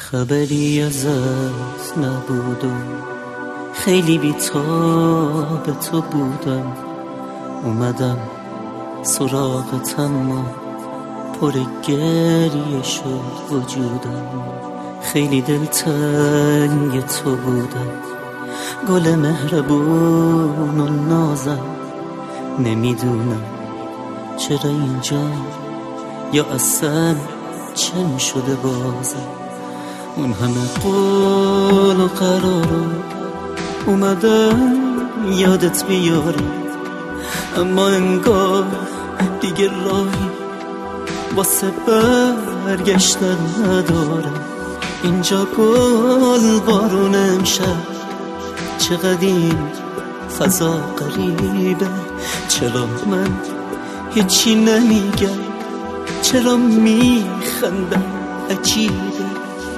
خبری ازت نبود و خیلی بی‌تاب تو بودم. اومدم سراغت اما پر گریه شد وجودم. خیلی دلتنگ تو بودم، گل مهربون و نازم. نمیدونم چرا اینجا یا اصلا چه می شده بازم. اون همه قول و قرارو اومدم یادت بیارم، اما انگار دیگه راهی واسه برگشتن ندارم. اینجا گل بارون امشب، چقدر این فضا غریبه. چرا من هیچی نمیگم، چرا میخندم عجیبه.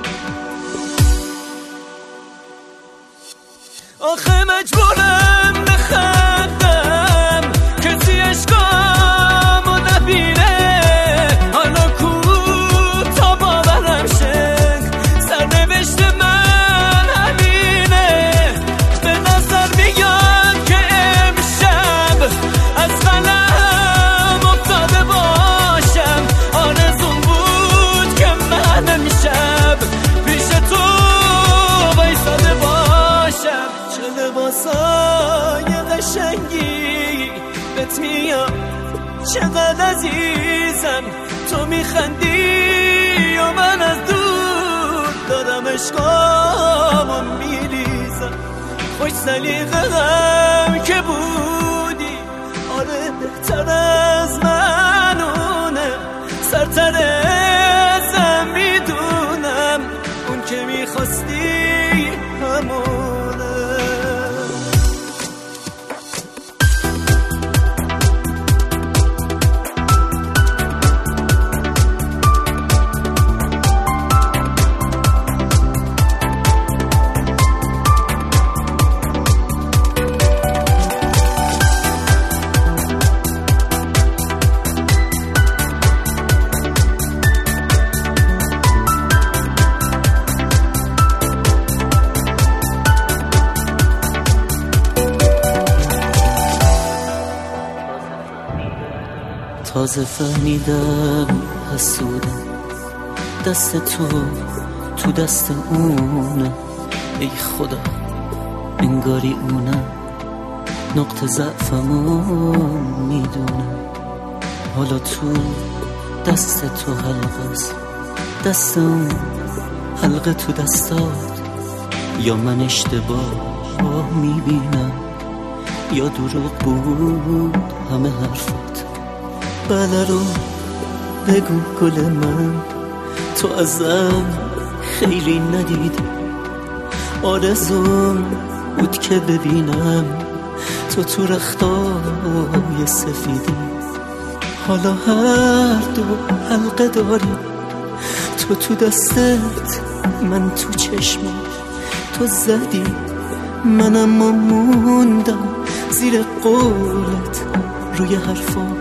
آخه مجبورم بخندم کسی عشقامو نبینه. حالا کو تا باورم شه سرنوشت من همینه. به نظر میاد که امشب از قلم افتاده باشم. آرزوم بود که من امشب پیش تو وایساده باشم. چه لباسای قشنگی بهت میاد، چقدر عزیزم تو میخندی و من از دور دارم عشقامو میریزم. خوش سلیقه‌ام که بودی، آره بهتر از منونه. سرتر ازم میدونم اون که میخواستی همونه. تازه فهمیدم حسودم، دست تو دست اونه. ای خدا انگاری اونم نقطه ضعفمو میدونم. حالا تو دست تو حلقه است، دست اون حلقه تو دستات. یا من اشتباه میبینم یا دروغ بود همه حرفات. بله رو بگو گل من، تو ازم خیلی ندیدی. آرزوم بود که ببینم تو رختای سفیدی. حالا هر دو حلقه داریم، تو دستت من تو چشمت. تو زدی من اما موندم زیر قولت روی حرفات.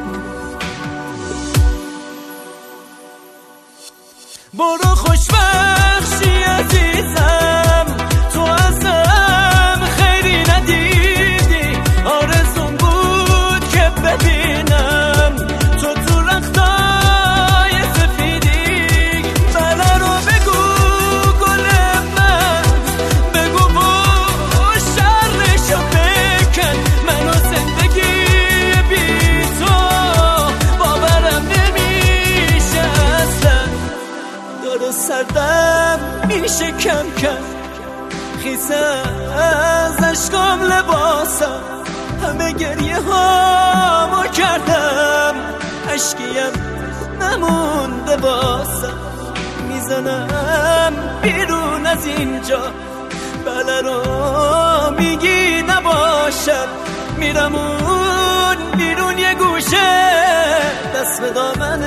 برو خوشبخشی عزیزم، تو ازم خیری ندیدی. آرزوم بود که ببینم تو رختای سفیدی. بله رو بگو گل من، بگو و شرشو بکن. منو زندگی بی تو باورم نمیشه اصلا. دارو سردم میشه کم کم، خیسه از عشقام لباسم. همه گریه هامو کردم، عشقیم نمونده باسم. میزنم بیرون از اینجا، بله رو میگی نباشم. میرم اون بیرون یه گوشه، دست به دامن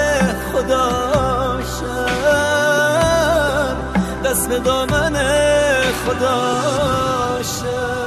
خداشم، دست به دامن خداشم.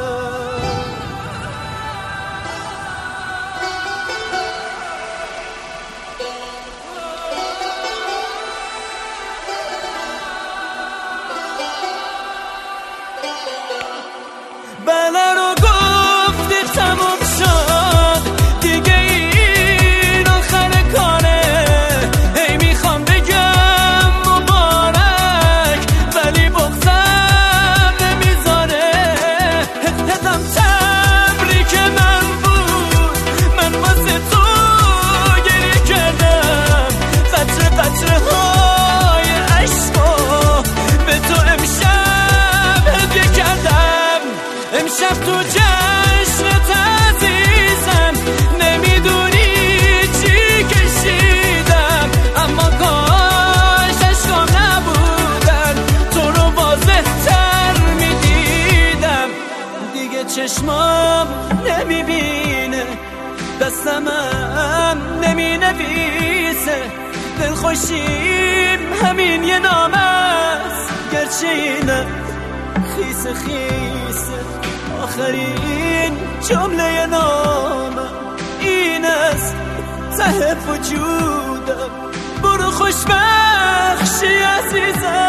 چشمام نمیبینه، دستمم نمی نویسه، دلخوشیم همین یه نام است، گرچه اینه خیسه خیسه آخرین جمله نامم این است ته وجودم. برو خوشبخشی عزیزم.